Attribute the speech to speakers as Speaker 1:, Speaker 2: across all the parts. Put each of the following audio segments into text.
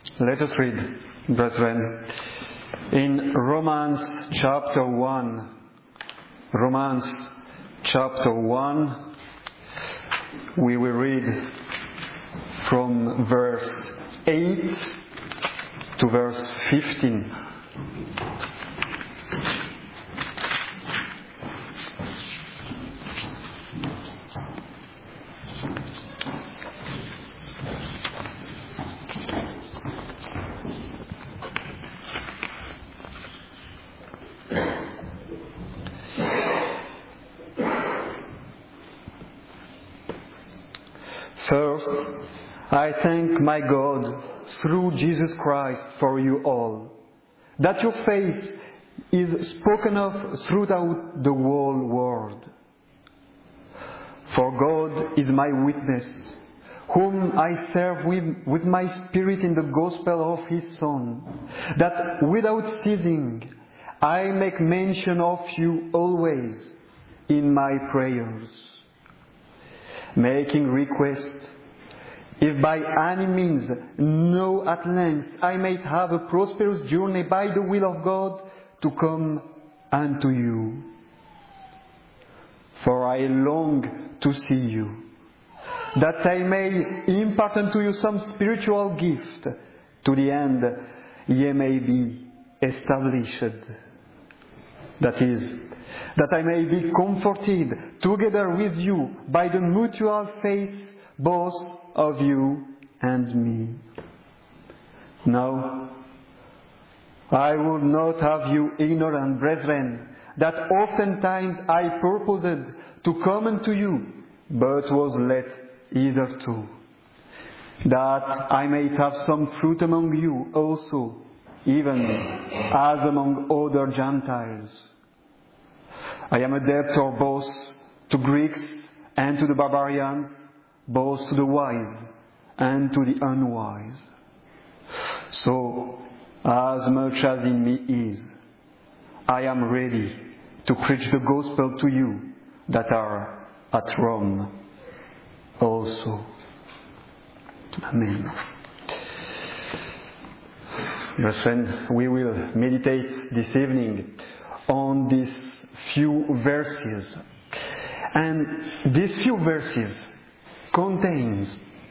Speaker 1: Let us read, brethren, in Romans chapter 1. Romans chapter 1, we will read from verse 8 to verse 15. First, I thank my God through Jesus Christ for you all, that your faith is spoken of throughout the whole world. For God is my witness, whom I serve with my spirit in the gospel of His Son, that without ceasing I make mention of you always in my prayers, making request, if by any means, know at length I might have a prosperous journey by the will of God to come unto you. For I long to see you, that I may impart unto you some spiritual gift, to the end ye may be established. That is, that I may be comforted together with you by the mutual faith both of you and me. Now, I would not have you ignorant, brethren, that oftentimes I purposed to come unto you, but was let hitherto, that I might have some fruit among you also, even as among other Gentiles. I am a debtor both to Greeks and to the barbarians, both to the wise and to the unwise. So, as much as in me is, I am ready to preach the gospel to you that are at Rome also. Amen. Brethren, we will meditate this evening on these few verses. And these few verses contain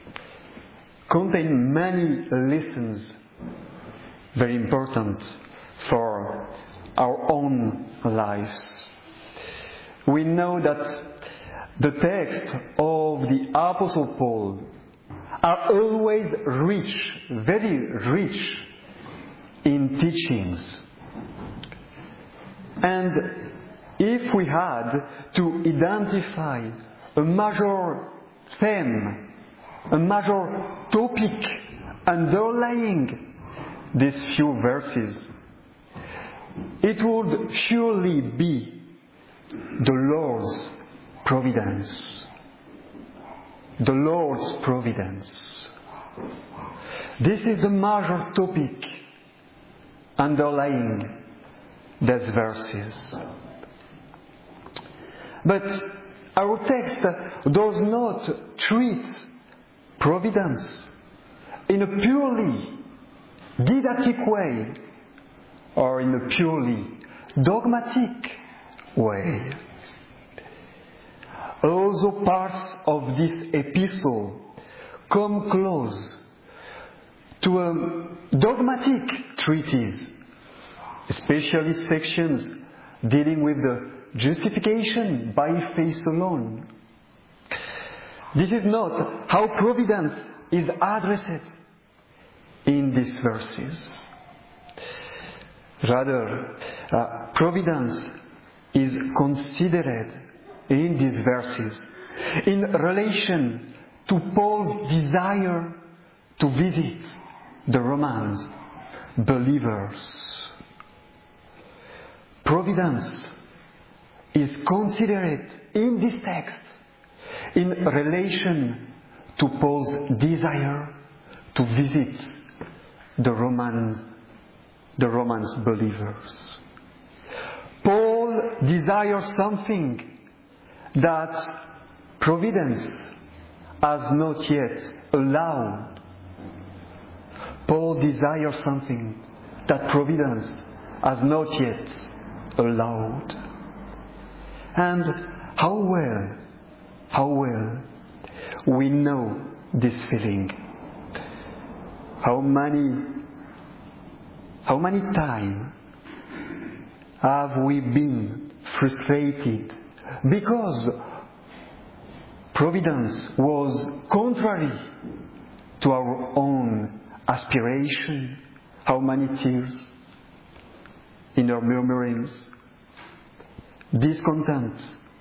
Speaker 1: many lessons very important for our own lives. We know that the texts of the Apostle Paul are always rich, very rich in teachings. And if we had to identify a major theme, a major topic underlying these few verses, it would surely be the Lord's providence. The Lord's providence. This is the major topic underlying these verses. But our text does not treat providence in a purely didactic way or in a purely dogmatic way. Also, parts of this epistle come close to a dogmatic treatise, especially sections dealing with the justification by faith alone. This is not how providence is addressed in these verses. Rather, providence is considered in these verses in relation to Paul's desire to visit the Romans believers. Providence is considered in this text in relation to Paul's desire to visit the Romans believers. Paul desires something that providence has not yet allowed. Paul God desires something that providence has not yet allowed. And how well we know this feeling. How many times have we been frustrated because providence was contrary to our own aspiration? How many tears, inner murmurings, discontent,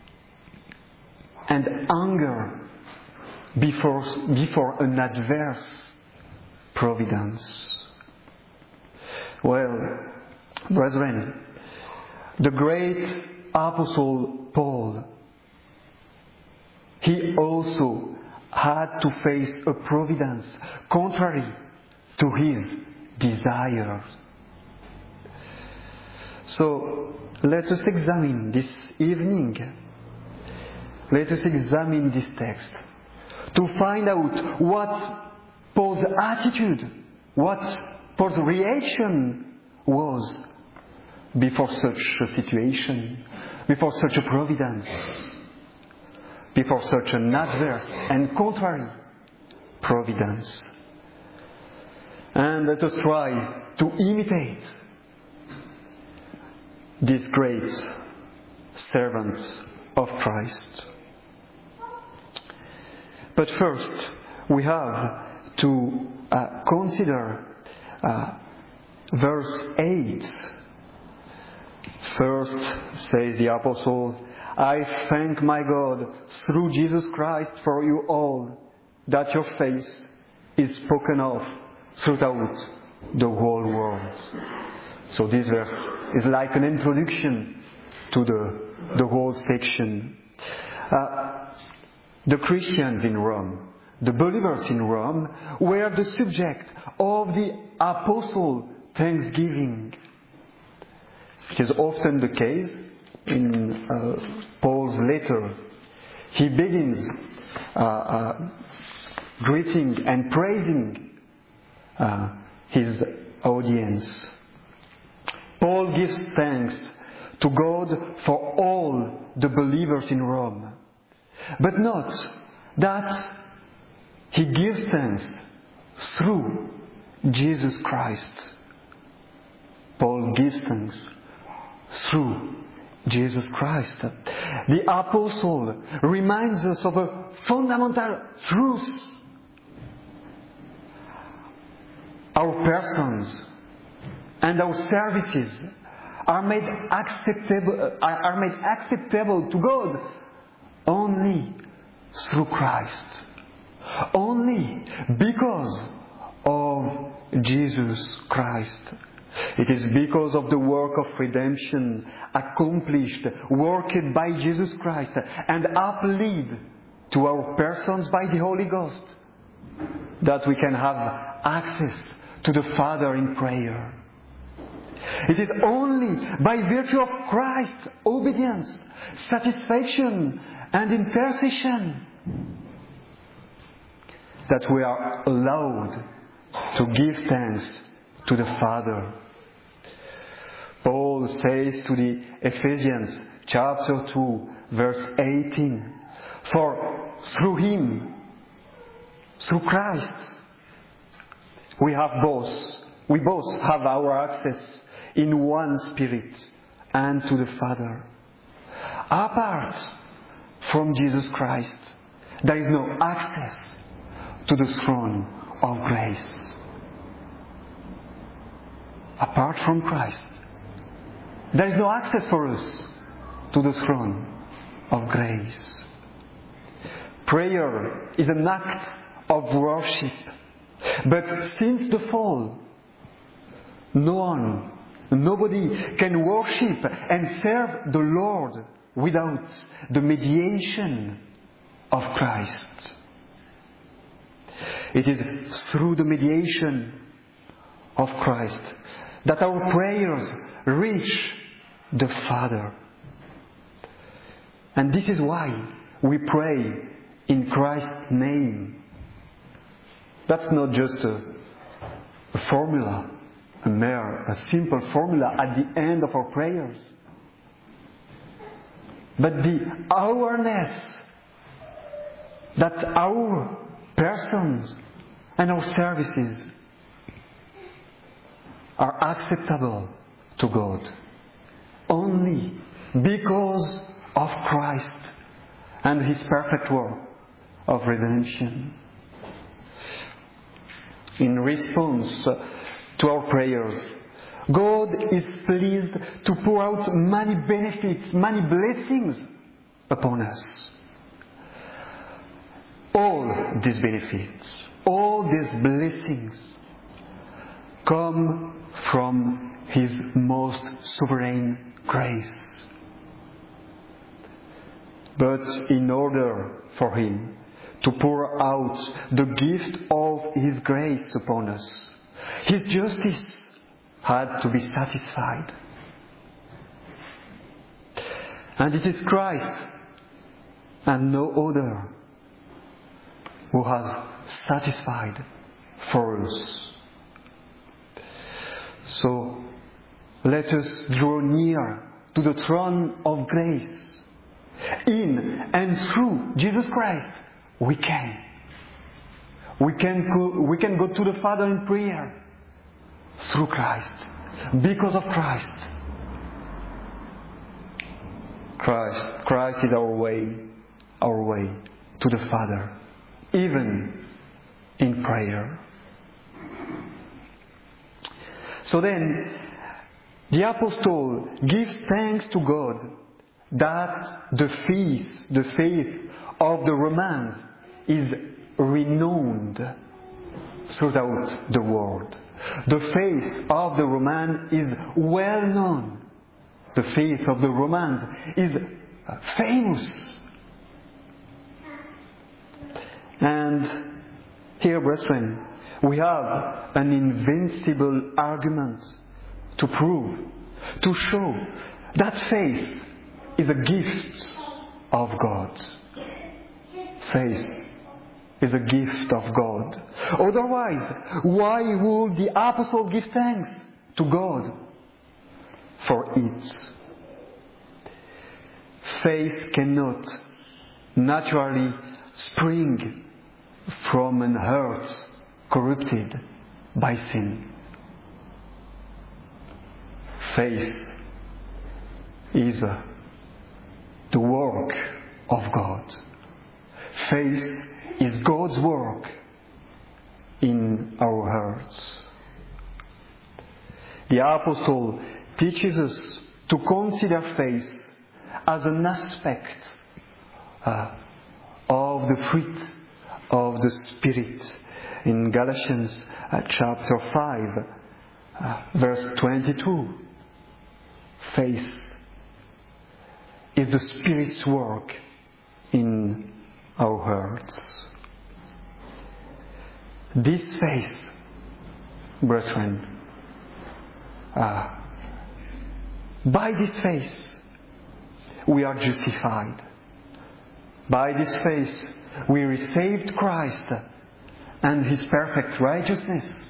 Speaker 1: and anger before an adverse providence. Well, brethren, the great Apostle Paul, he also had to face a providence contrary to his desires. So, let us examine this evening, let us examine this text to find out what Paul's attitude, what Paul's reaction was before such a situation, before such a providence, before such an adverse and contrary providence. And let us try to imitate this great servant of Christ. But first, we have to consider verse 8. First, says the Apostle, I thank my God through Jesus Christ for you all, that your faith is spoken of throughout the whole world. So this verse is like an introduction to the whole section. The Christians in Rome, the believers in Rome, were the subject of the apostle thanksgiving. It is often the case in Paul's letter. He begins greeting and praising his audience. Paul gives thanks to God for all the believers in Rome. But note that he gives thanks through Jesus Christ. Paul gives thanks through Jesus Christ. The apostle reminds us of a fundamental truth. Our persons and our services are made acceptable to God only through Christ. Only because of Jesus Christ. It is because of the work of redemption accomplished, worked by Jesus Christ, and applied to our persons by the Holy Ghost, that we can have access to the Father in prayer. It is only by virtue of Christ's obedience, satisfaction, and intercession that we are allowed to give thanks to the Father. Paul says to the Ephesians, chapter 2, verse 18, for through Him, through Christ, we both have our access in one Spirit and to the Father. Apart from Jesus Christ, there is no access to the throne of grace. Apart from Christ, there is no access for us to the throne of grace. Prayer is an act of worship. But since the fall, nobody can worship and serve the Lord without the mediation of Christ. It is through the mediation of Christ that our prayers reach the Father. And this is why we pray in Christ's name. That's not just a formula, a simple formula at the end of our prayers. But the awareness that our persons and our services are acceptable to God only because of Christ and His perfect work of redemption. In response to our prayers, God is pleased to pour out many benefits, many blessings upon us. All these benefits, all these blessings come from His most sovereign grace. But in order for Him to pour out the gift of His grace upon us, His justice had to be satisfied. And it is Christ and no other who has satisfied for us. So let us draw near to the throne of grace. In and through Jesus Christ, we can go to the Father in prayer through Christ, because of Christ. Christ is our way to the Father, even in prayer. So then, the Apostle gives thanks to God that the faith of the Romans is renowned throughout the world. The faith of the Romans is well known. The faith of the Romans is famous. And here, brethren, we have an invincible argument to prove, to show that faith is a gift of God. Faith is a gift of God. Otherwise, why would the apostle give thanks to God for it? Faith cannot naturally spring from an heart corrupted by sin. Faith is the work of God. Faith is God's work in our hearts. The Apostle teaches us to consider faith as an aspect of the fruit of the Spirit. In Galatians chapter 5, verse 22, faith is the Spirit's work in our hearts. This faith, brethren, by this faith we are justified. By this faith we received Christ and His perfect righteousness.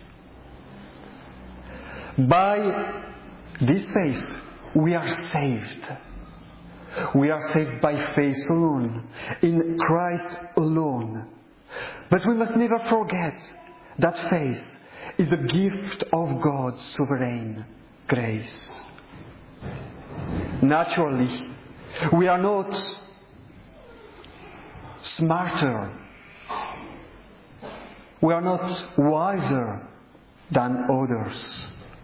Speaker 1: By this faith we are saved. We are saved by faith alone, in Christ alone. But we must never forget that faith is a gift of God's sovereign grace. Naturally, we are not smarter, we are not wiser than others.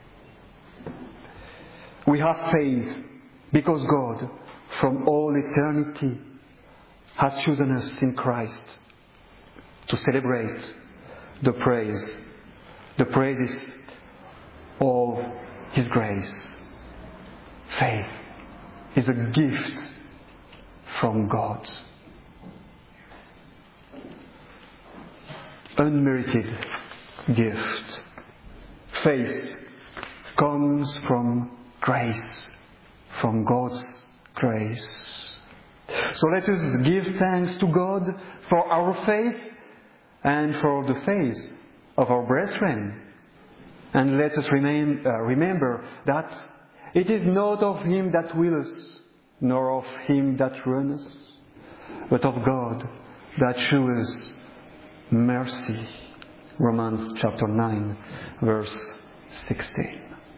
Speaker 1: We have faith because God, from all eternity, has chosen us in Christ to celebrate the praises of His grace. Faith is a gift from God. Unmerited gift. Faith comes from grace, from God's grace. So let us give thanks to God for our faith and for the faith of our brethren. And let us remember that it is not of him that wills, nor of him that runneth, but of God that sheweth mercy. Romans chapter 9, verse 16.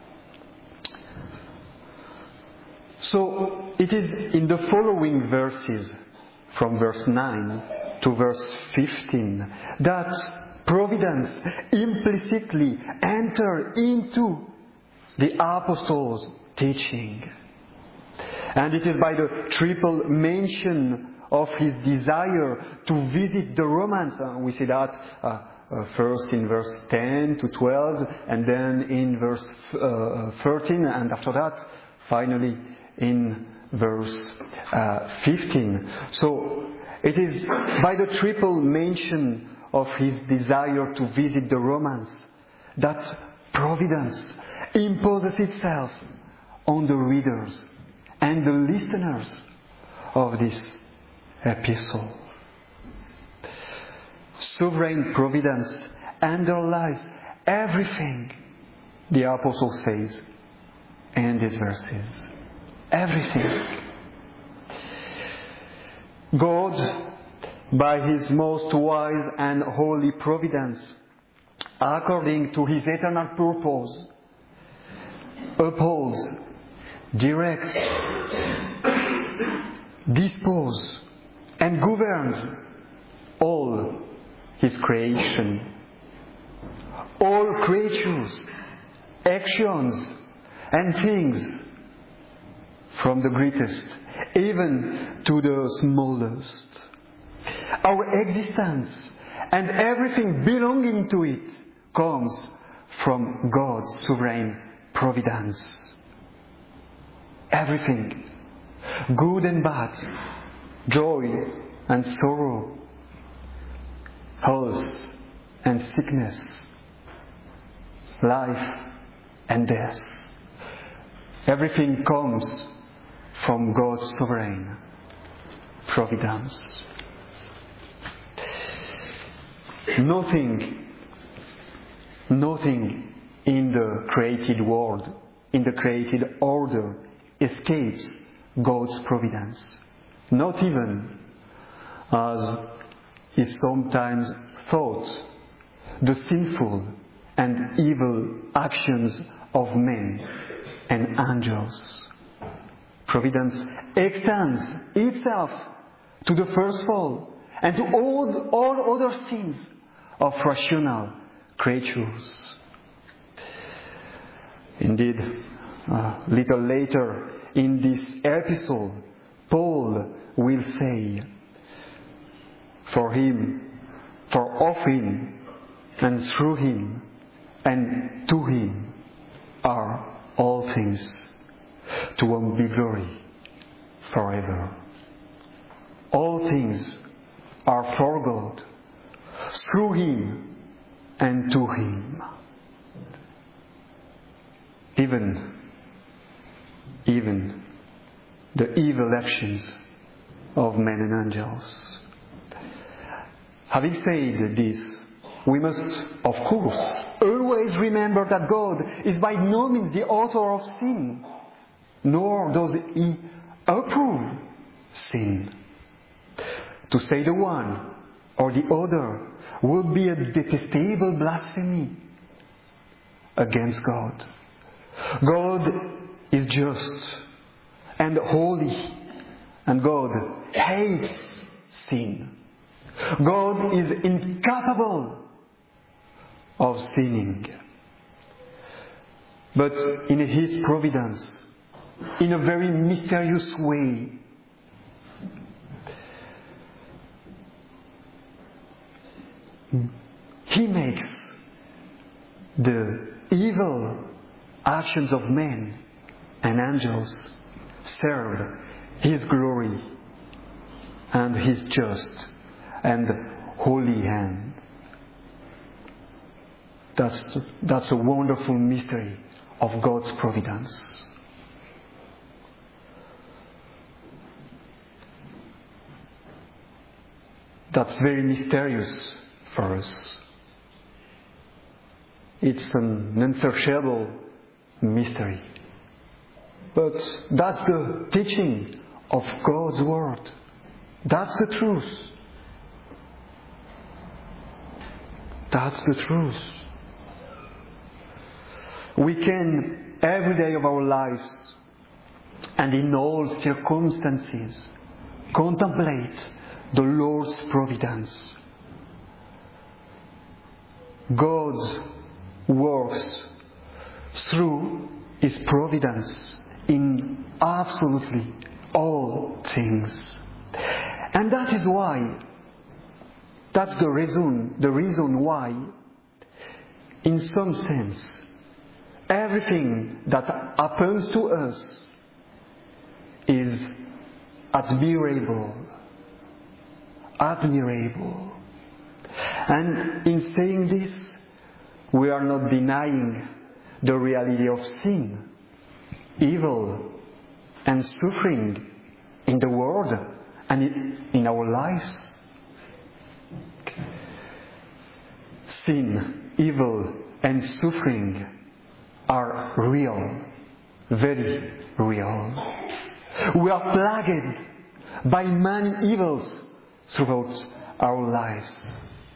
Speaker 1: So it is in the following verses, from verse 9 to verse 15, that providence implicitly enters into the apostles' teaching. And it is by the triple mention of his desire to visit the Romans. We see that first in verse 10 to 12, and then in verse 13, and after that, finally in verse 15. So it is by the triple mention of his desire to visit the Romans that providence imposes itself on the readers and the listeners of this epistle. Sovereign providence underlies everything the apostle says in these verses. Everything. God, by his most wise and holy providence, according to his eternal purpose, upholds, directs, disposes, and governs all his creation, all creatures, actions, and things, from the greatest even to the smallest. Our existence and everything belonging to it comes from God's sovereign providence. Everything, good and bad, joy and sorrow, health and sickness, life and death. Everything comes from God's sovereign providence. Nothing in the created world, in the created order, escapes God's providence. Not even, as is sometimes thought, the sinful and evil actions of men and angels. Providence extends itself to the first fall and to all other sins of rational creatures. Indeed, a little later in this epistle, Paul will say, for of him, and through him, and to him are all things, to whom be glory forever. All things are for God, through him and to him. Even the evil actions of men and angels. Having said this, we must, of course, always remember that God is by no means the author of sin, nor does he approve sin. To say the one or the other would be a detestable blasphemy against God. God is just and holy, and God hates sin. God is incapable of sinning. But in his providence, in a very mysterious way, he makes the evil actions of men and angels serve his glory and his just and holy hand. That's a wonderful mystery of God's providence. That's very mysterious for us. It's an unsearchable mystery. But that's the teaching of God's Word. That's the truth. That's the truth. We can, every day of our lives, and in all circumstances, contemplate the Lord's providence. God works through His providence in absolutely all things. And that is why, that's the reason why, in some sense, everything that happens to us is admirable. And in saying this, we are not denying the reality of sin, evil, and suffering in the world and in our lives. Sin, evil, and suffering are real, very real. We are plagued by many evils throughout our lives.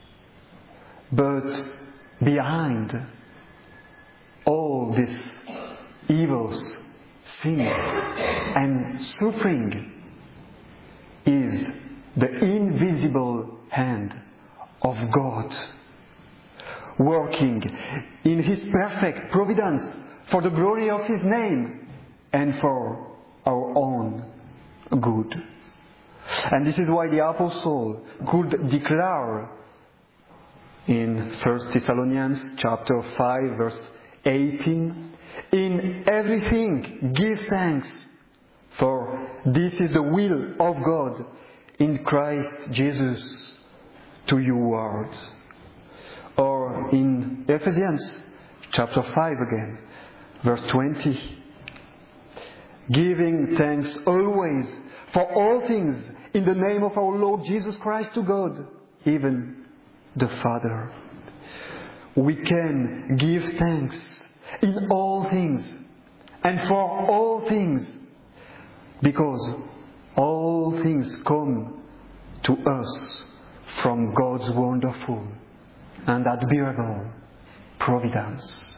Speaker 1: But behind all these evils, sins, and suffering is the invisible hand of God, working in His perfect providence for the glory of His name and for our own good. And this is why the Apostle could declare in 1 Thessalonians chapter 5 verse 18, "In everything give thanks, for this is the will of God in Christ Jesus to you world." Or in Ephesians chapter 5 again, verse 20, "Giving thanks always for all things in the name of our Lord Jesus Christ to God, even the Father." We can give thanks in all things and for all things, because all things come to us from God's wonderful and admirable providence.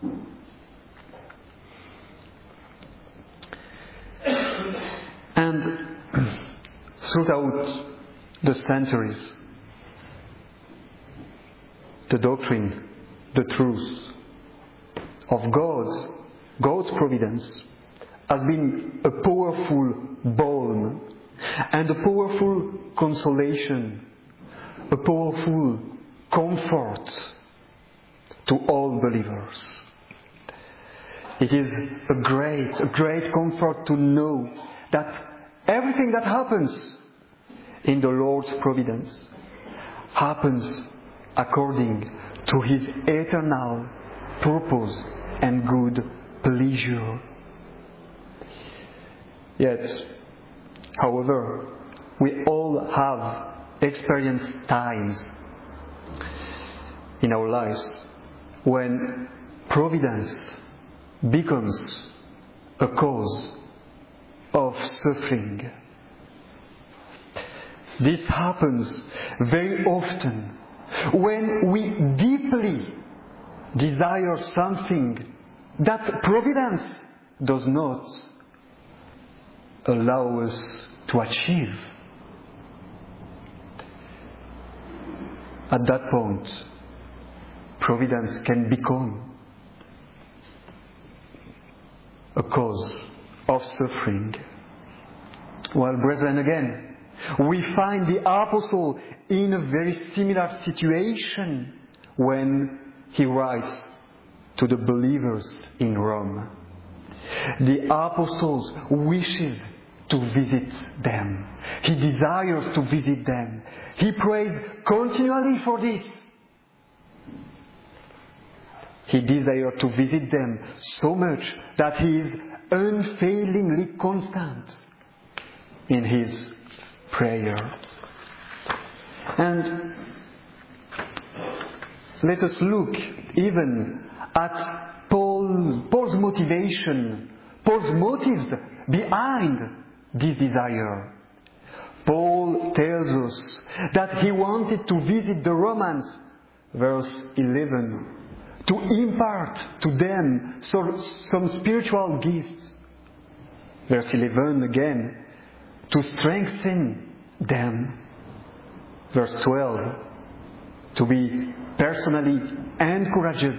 Speaker 1: And throughout the centuries, the doctrine, the truth of God's providence has been a powerful balm and a powerful consolation, a powerful comfort to all believers. It is a great comfort to know that everything that happens in the Lord's providence happens according to His eternal purpose and good pleasure. Yet, however, we all have experienced times in our lives when providence becomes a cause of suffering. This happens very often when we deeply desire something that providence does not allow us to achieve. At that point, providence can become a cause of suffering. Well, brethren, again, we find the Apostle in a very similar situation when he writes to the believers in Rome. The Apostle wishes to visit them. He desires to visit them. He prays continually for this. He desires to visit them so much that he is unfailingly constant in his prayer. And let us look even at Paul's motivation, Paul's motives behind this desire. Paul tells us that he wanted to visit the Romans, verse 11, to impart to them some spiritual gifts. Verse 11 again, to strengthen them. Verse 12, to be personally encouraged.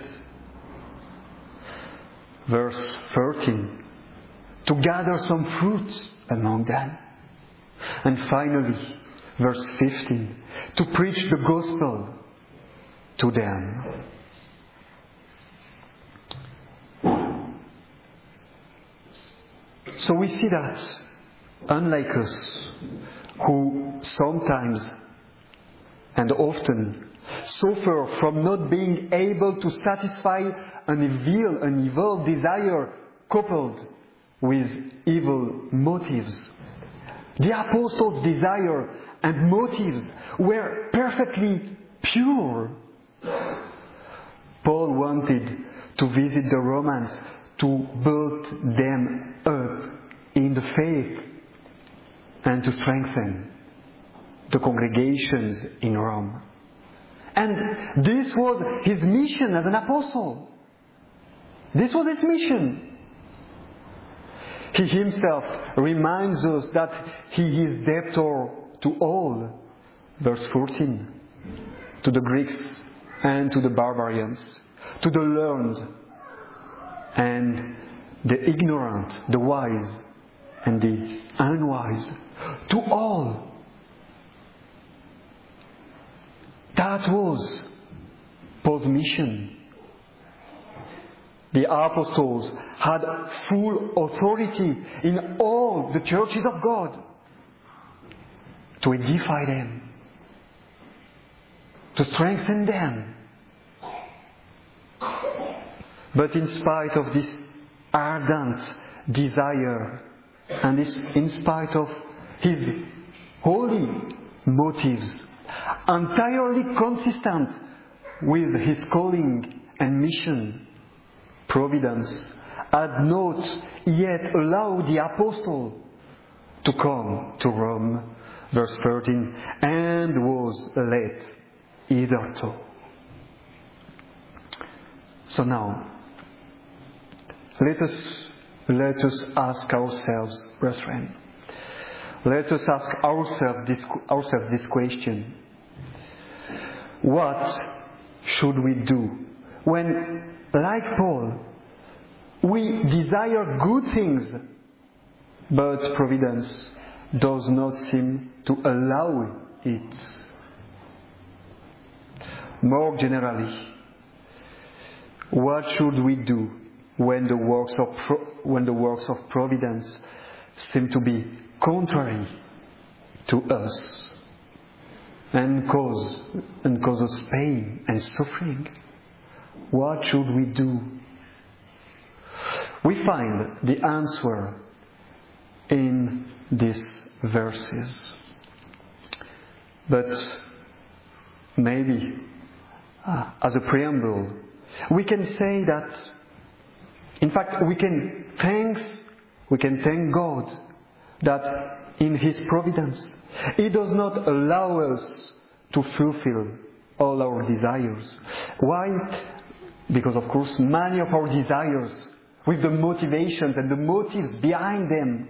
Speaker 1: Verse 13, to gather some fruit among them. And finally, verse 15, to preach the gospel to them. So we see that, unlike us, who sometimes and often suffer from not being able to satisfy an evil desire coupled with evil motives, the apostles' desire and motives were perfectly pure. Paul wanted to visit the Romans to build them up in the faith and to strengthen the congregations in Rome. And this was his mission as an apostle. This was his mission. He himself reminds us that he is debtor to all. Verse 14. To the Greeks and to the barbarians, to the learned and the ignorant, the wise and the unwise, to all. That was Paul's mission. The apostles had full authority in all the churches of God to edify them, to strengthen them. But in spite of this ardent desire and in spite of his holy motives, entirely consistent with his calling and mission, Providence had not yet allowed the apostle to come to Rome, verse 13, and was led hitherto. So now, let us ask ourselves, brethren, let us ask ourselves this question. What should we do when, like Paul, we desire good things, but Providence does not seem to allow it? More generally, what should we do when the works of Providence seem to be contrary to us and cause us pain and suffering? What should we do? We find the answer in these verses. But maybe, as a preamble, we can say that, in fact, we can thank God that in His providence, He does not allow us to fulfill all our desires. Why? Because, of course, many of our desires, with the motivations and the motives behind them,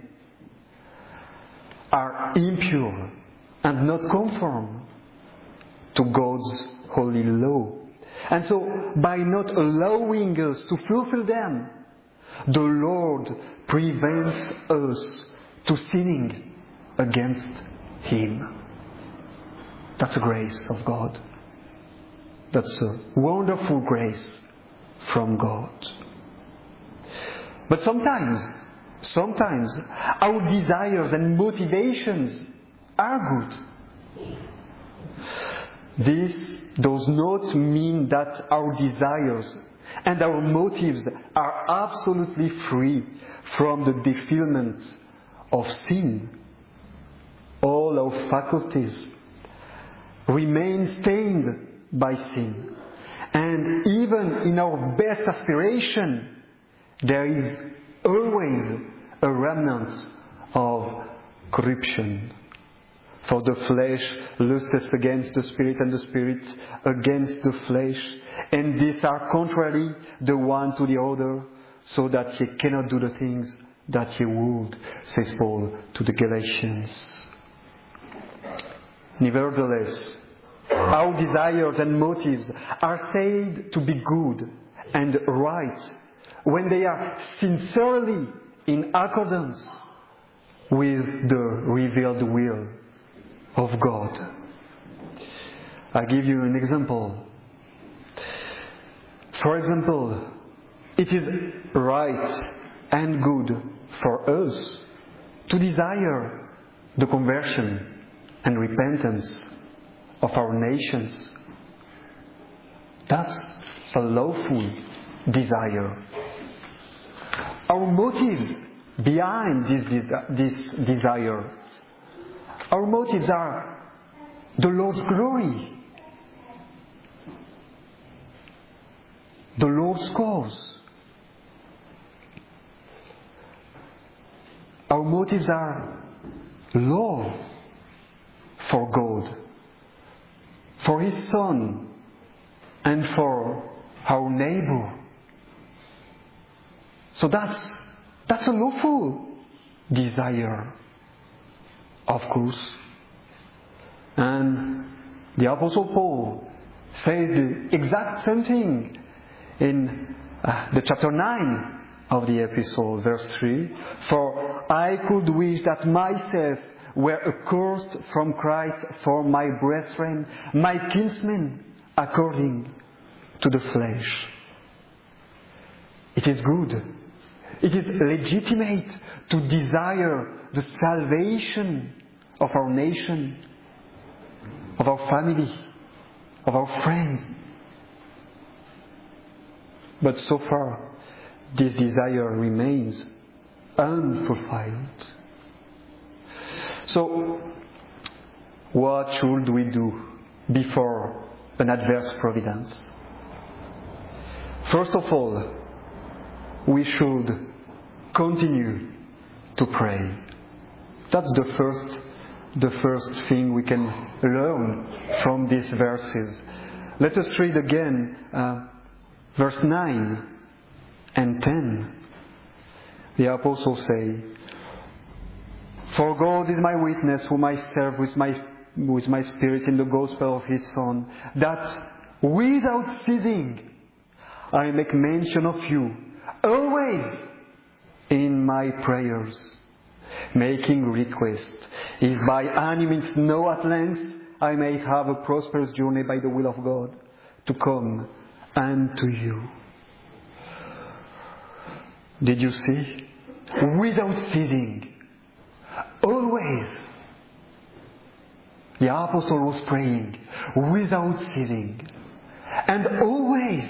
Speaker 1: are impure and not conform to God's holy law. And so, by not allowing us to fulfill them, the Lord prevents us to sinning against Him. That's a grace of God. That's a wonderful grace from God. But sometimes our desires and motivations are good. This does not mean that our desires and our motives are absolutely free from the defilement of sin. All our faculties remain stained by sin, And even in our best aspiration, there is always a remnant of corruption. For the flesh lusteth against the Spirit, and the Spirit against the flesh. And these are contrary the one to the other, so that ye cannot do the things that ye would, says Paul to the Galatians. Nevertheless, our desires and motives are said to be good and right when they are sincerely in accordance with the revealed will of God. I'll give you an example. For example, it is right and good for us to desire the conversion and repentance of our nations. That's a lawful desire. Our motives behind this desire, our motives are the Lord's glory, the Lord's cause. Our motives are love for God, for His Son, and for our neighbor. So that's a lawful desire, of course. And the Apostle Paul says the exact same thing in the chapter 9 of the epistle, verse 3. For I could wish that myself were accursed from Christ for my brethren, my kinsmen, according to the flesh. It is good. It is legitimate to desire the salvation of our nation, of our family, of our friends. But so far, this desire remains unfulfilled. So, what should we do before an adverse providence? First of all, we should continue to pray. That's the first thing we can learn from these verses. Let us read again verse 9 and 10. The Apostle say, For God is my witness, whom I serve with my spirit in the gospel of His Son, that without ceasing I make mention of you, always in my prayers, making request, if by any means know at length I may have a prosperous journey by the will of God, to come unto you. Did you see? Without ceasing. Always. The Apostle was praying without ceasing. And always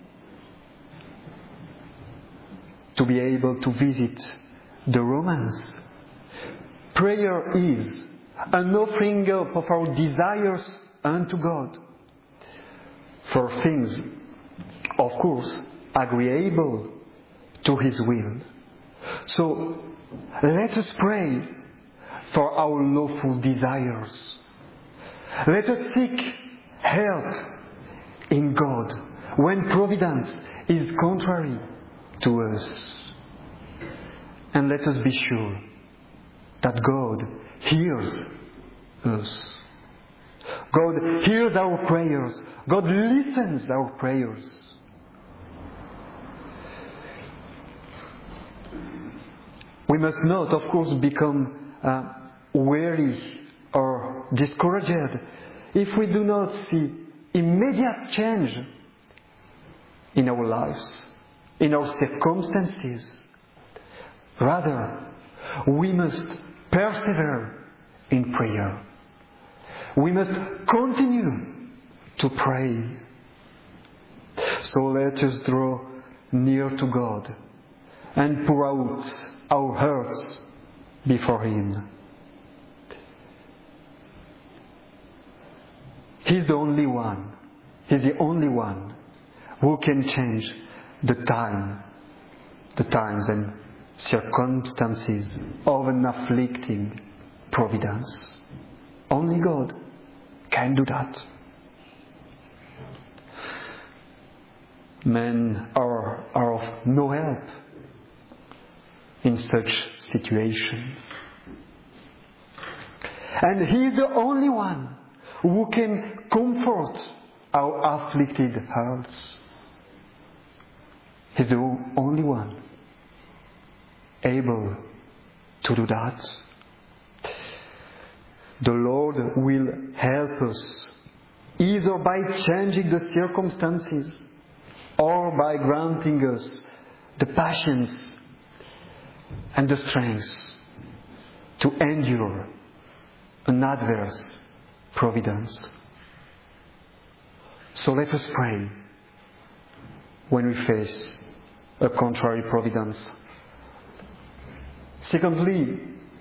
Speaker 1: to be able to visit the Romans. Prayer is an offering up of our desires unto God for things, of course, agreeable to His will. So let us pray for our lawful desires. Let us seek help in God when providence is contrary to us. And let us be sure that God hears us. God hears our prayers. God listens our prayers. We must not, of course, become weary or discouraged if we do not see immediate change in our lives, in our circumstances. Rather, we must persevere in prayer. We must continue to pray. So let us draw near to God and pour out our hearts before Him. He's the only one. He's the only one Who can change the times and circumstances of an afflicting providence? Only God can do that. Men are of no help in such situation. And He is the only one who can comfort our afflicted hearts. He is the only one able to do that. The Lord will help us either by changing the circumstances or by granting us the patience and the strength to endure an adverse providence. So let us pray when we face a contrary providence. Secondly,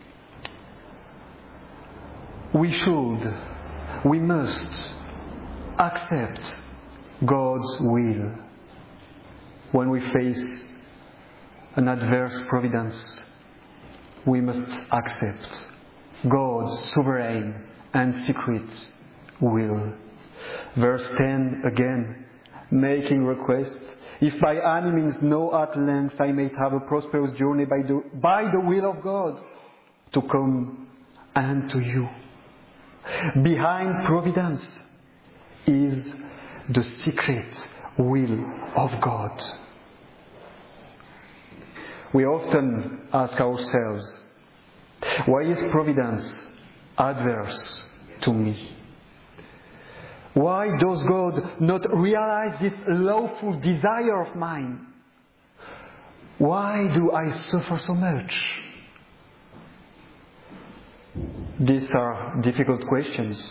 Speaker 1: we must accept God's will when we face an adverse providence. We must accept God's sovereign and secret will. Verse 10 again, making request, if by any means know at length I may have a prosperous journey by the will of God to come unto you. Behind providence is the secret will of God. We often ask ourselves, why is providence adverse to me? Why does God not realize this lawful desire of mine? Why do I suffer so much? These are difficult questions.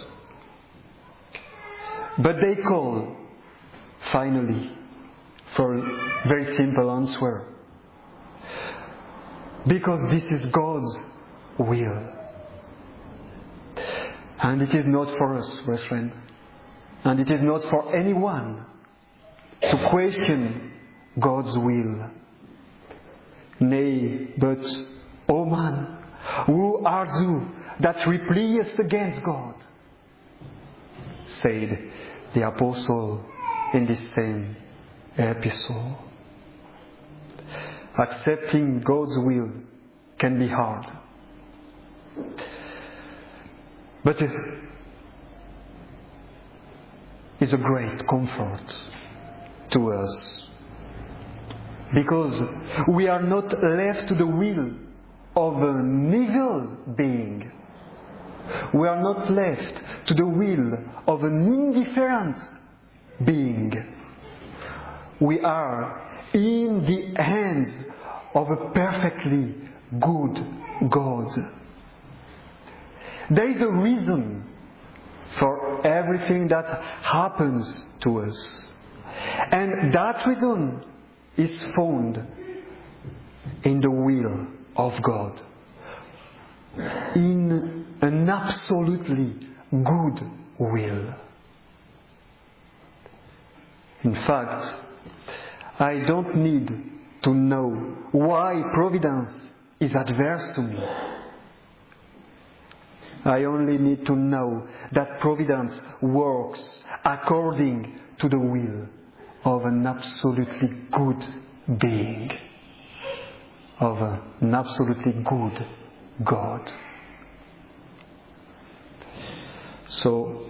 Speaker 1: But they call, finally, for a very simple answer. Because this is God's will. And it is not for us, brethren. And it is not for anyone to question God's will. Nay, but, O man, who art thou that repliest against God? Said the apostle in this same epistle. Accepting God's will can be hard. But it is a great comfort to us. Because we are not left to the will of an evil being. We are not left to the will of an indifferent being. We are in the hands of a perfectly good God. There is a reason for everything that happens to us. And that reason is found in the will of God. In an absolutely good will. In fact, I don't need to know why providence is adverse to me. I only need to know that providence works according to the will of an absolutely good being, of an absolutely good God. So,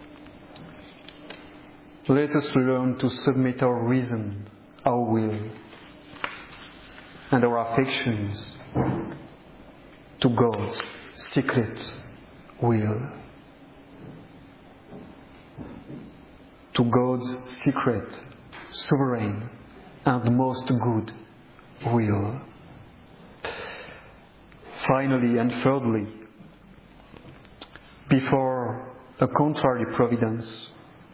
Speaker 1: let us learn to submit our reason, our will, and our affections to God's secret will. To God's secret, sovereign, and most good will. Finally and thirdly, before a contrary providence,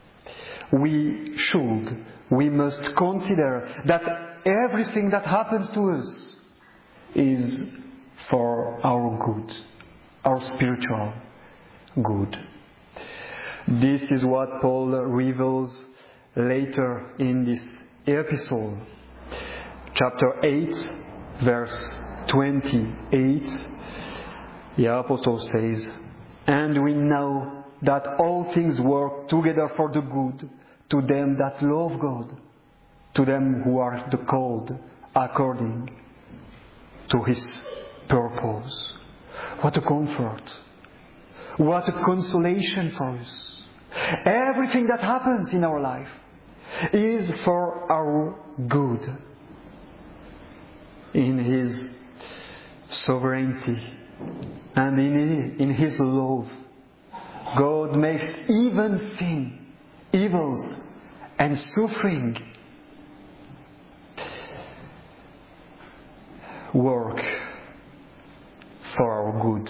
Speaker 1: we must consider that everything that happens to us is for our good, our spiritual good. This is what Paul reveals later in this epistle. Chapter 8, verse 28, the Apostle says, "And we know that all things work together for the good to them that love God, to them who are the called according to His purpose." What a comfort! What a consolation for us! Everything that happens in our life is for our good. In His sovereignty and in His love, God makes even sin, evils, and suffering work for our good.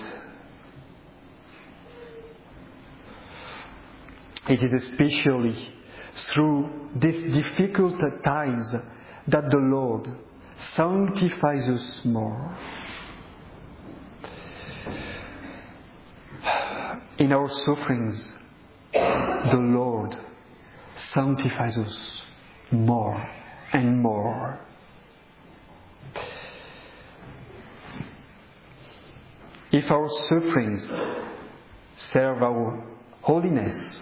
Speaker 1: It is especially through these difficult times that the Lord sanctifies us more. In our sufferings, the Lord sanctifies us more and more. If our sufferings serve our holiness,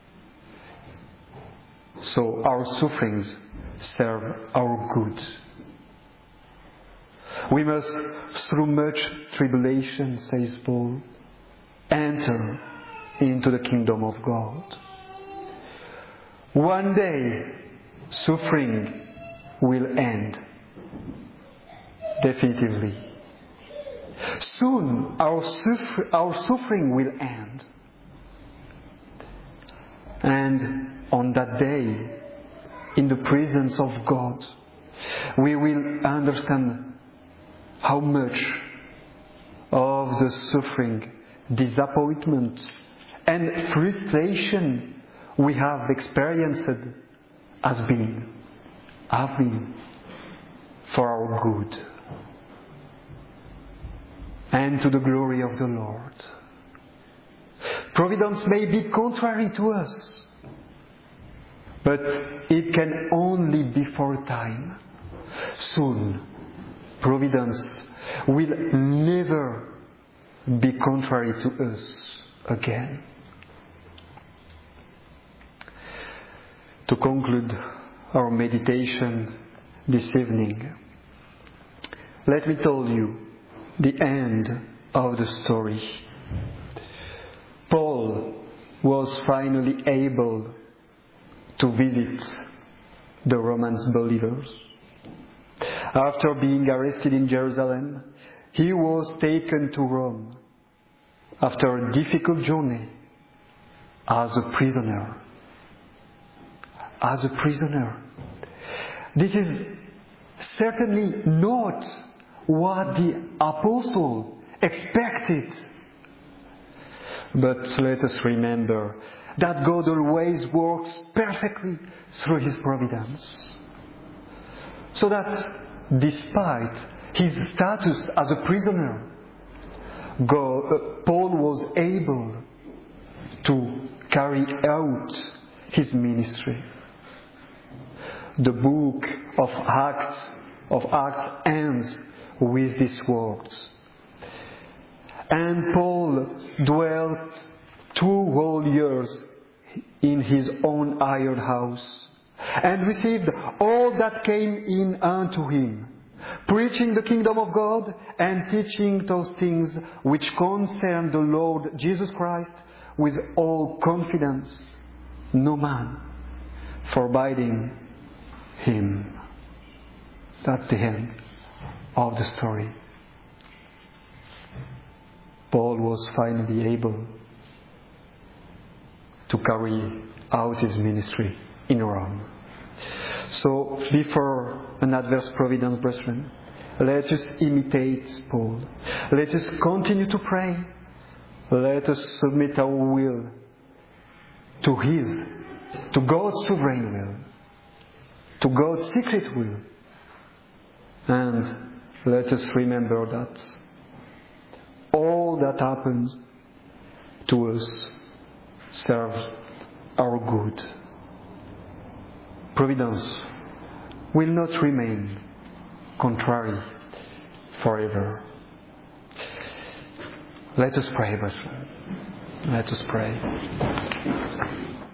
Speaker 1: so our sufferings serve our good. We must, through much tribulation, says Paul, enter into the kingdom of God. One day, suffering will end, definitively. Soon, our suffering will end. And on that day, in the presence of God, we will understand how much of the suffering, disappointment, and frustration we have experienced have been for our good and to the glory of the Lord. Providence may be contrary to us, but it can only be for a time. Soon, Providence will never be contrary to us again. To conclude our meditation this evening, let me tell you the end of the story. Paul was finally able to visit the Roman believers. After being arrested in Jerusalem, he was taken to Rome after a difficult journey as a prisoner. As a prisoner. This is certainly not what the apostle expected. But let us remember that God always works perfectly through His providence. So that despite his status as a prisoner, Paul was able to carry out his ministry. The book of Acts ends with these words. And Paul dwelt 2 whole years in his own hired house, and received all that came in unto him, preaching the kingdom of God, and teaching those things which concern the Lord Jesus Christ, with all confidence, no man forbidding him. That's the end of the story. Paul was finally able to carry out his ministry in Rome. So, before an adverse providence, brethren, let us imitate Paul. Let us continue to pray. Let us submit our will to God's sovereign will, to God's secret will. And let us remember that all that happens to us serves our good. providence will not remain contrary forever. Let us pray, brethren. Let us pray.